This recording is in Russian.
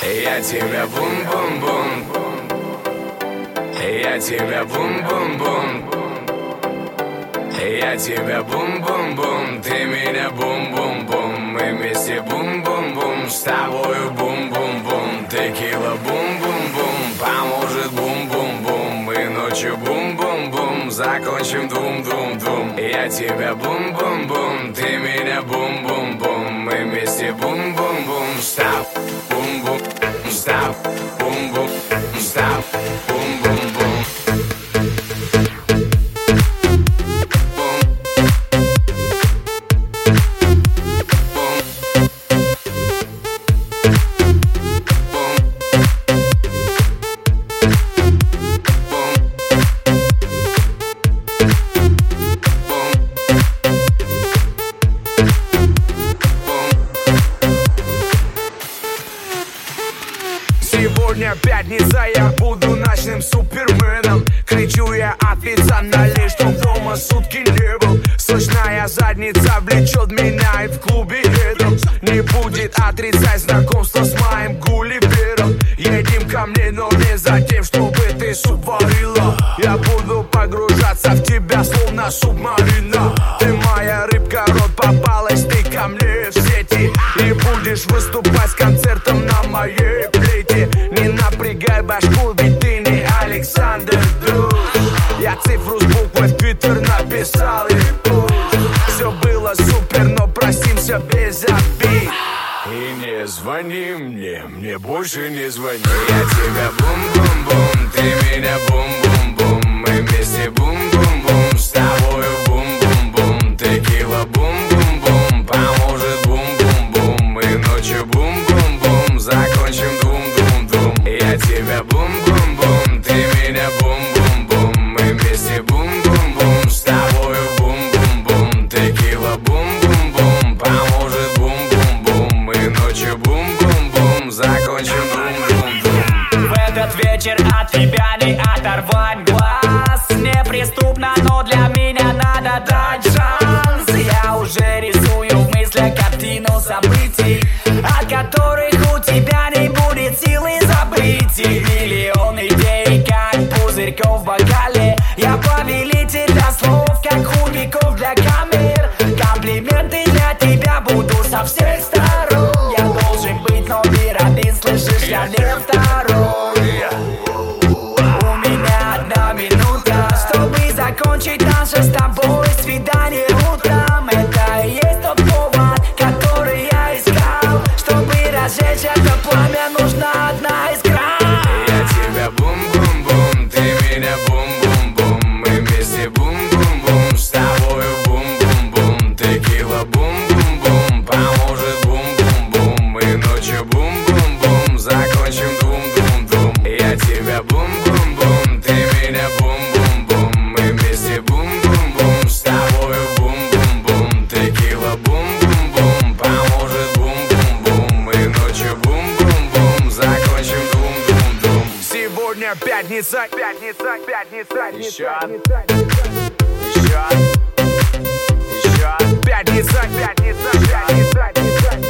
Я тебя бум-бум-бум, я тебя бум-бум-бум, я тебя бум-бум-бум, ты меня бум-бум-бум, мы вместе бум-бум-бум, с тобою бум-бум-бум, текила бум-бум-бум, поможет бум-бум-бум, мы ночью бум-бум-бум, закончим дум-дум-дум. Я тебя бум-бум-бум, ты меня бум-бум-бум, мы вместе бум-бум-бум, став, бум-бум, став, бум-бум, став, бум-бум-бум. Сегодня пятница, я буду ночным суперменом. Кричу я официально, лишь чтоб дома сутки не был. Сочная задница влечет меня и в клубе этом. Не будет отрицать знакомство с моим гулливером. Едем ко мне, но не за тем, чтобы ты суп варила. Я буду погружаться в тебя, словно субмарина. Ты моя рыбка, рот попалась, ты ко мне в сети. И будешь выступать с концертом на моей плите. Не напрягай башку, ведь ты не Александр Душ. Я цифру с буквой в Твиттер написал и пусть. Все было супер, но простимся без обид. И не звони мне больше не звони. Я тебя бум-бум-бум, ты меня бум-бум-бум, мы вместе бум-бум-бум, с тобою бум-бум-бум, текила бум-бум-бум, поможет бум-бум-бум, мы ночью бум-бум-бум, закончим дум-дум-дум. Я тебя бум-бум-бум, ты меня бум-бум-бум, мы вместе бум-бум-бум, с тобою бум-бум-бум, текила бум-бум-бум, поможет бум-бум-бум, мы ночью бум-бум-бум, закончим дум-дум-дум. В этот вечер от тебя не оторвать глаз. Неприступно, но для меня надо дать шанс. Я уже рисую в мыслях картину событий, от которых у тебя не будет силы забыть. И миллион идей, как пузырьков в бокале. Я повелитель для слов, как худиков для камер. Комплименты для тебя буду со всех сторон. Я должен быть номер один, слышишь, я не второй. У меня одна минута, чтобы закончить наше с тобой свидание утром. Это и есть тот повод, который я искал. Чтобы разжечь это пламя, нужна одна искра. Я тебя бум-бум-бум, ты меня бум-бум-бум, мы вместе бум-бум-бум, с тобою бум-бум-бум, текила бум-бум-бум, поможет бум-бум-бум, мы ночью бум-бум-бум, закончим дум-дум-дум. Я тебя бум-бум-бум, ты меня бум-бум-бум, мы вместе бум-бум-бум, с тобою бум-бум-бум, текила бум-бум-бум, поможет бум-бум-бум, мы ночью бум-бум-бум, закончим дум-дум-дум. Сегодня пятница, пятница, пятница, Еще, пятница, пятница, пятница, пятница.